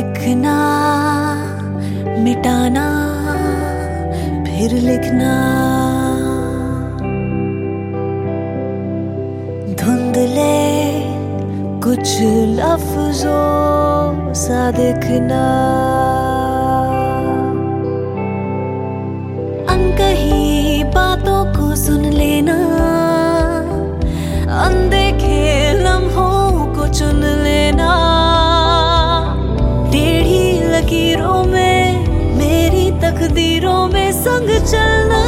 लिखना मिटाना फिर लिखना, धुंधले कुछ लफ्जों सा दिखना, अनकही बातों को सुन लेना, अनदेखे लम्हों को चुन लेना, टेढ़ी लकीरों में मेरी तकदीरों में संग चलना।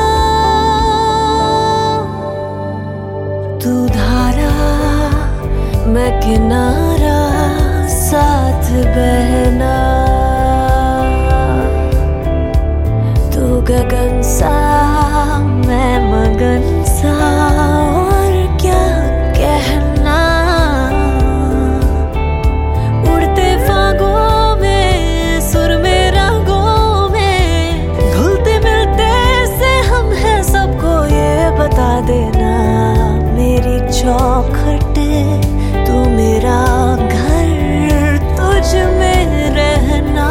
तू धारा मैं किनारा साथ बहना, तू गगन सा मैं मगन सा और क्या कहना, उड़ते फागों में सुर में रागों में घुलते मिलते से हम हैं सबको ये बता देना। मेरी चौखट तू मेरा घर तुझ में रहना,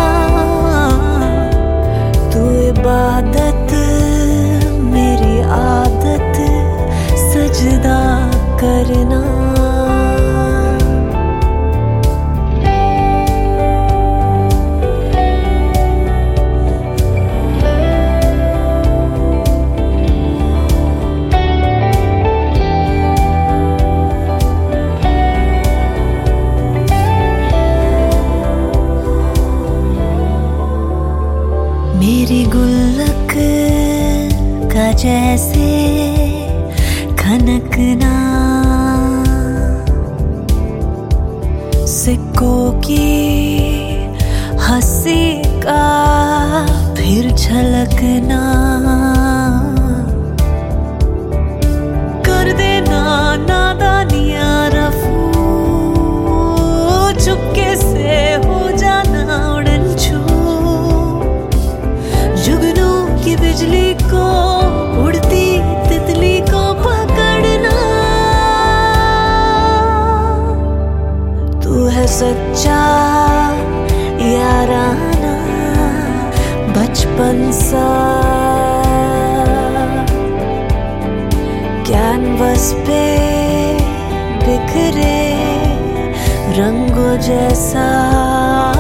तू इबादत मेरी आदत सजदा करना। मेरी गुल्लक का जैसे खनकना, सिक्कों की हंसी का फिर झलकना, कर देना नादानियां रफू, चुपके से हो जाना उड़न छू, जुगनू की बिजली को उड़ती तितली को पकड़ना। तू है सच्चा याराना बचपन सा, कैनवस पे बिखरे रंगों जैसा।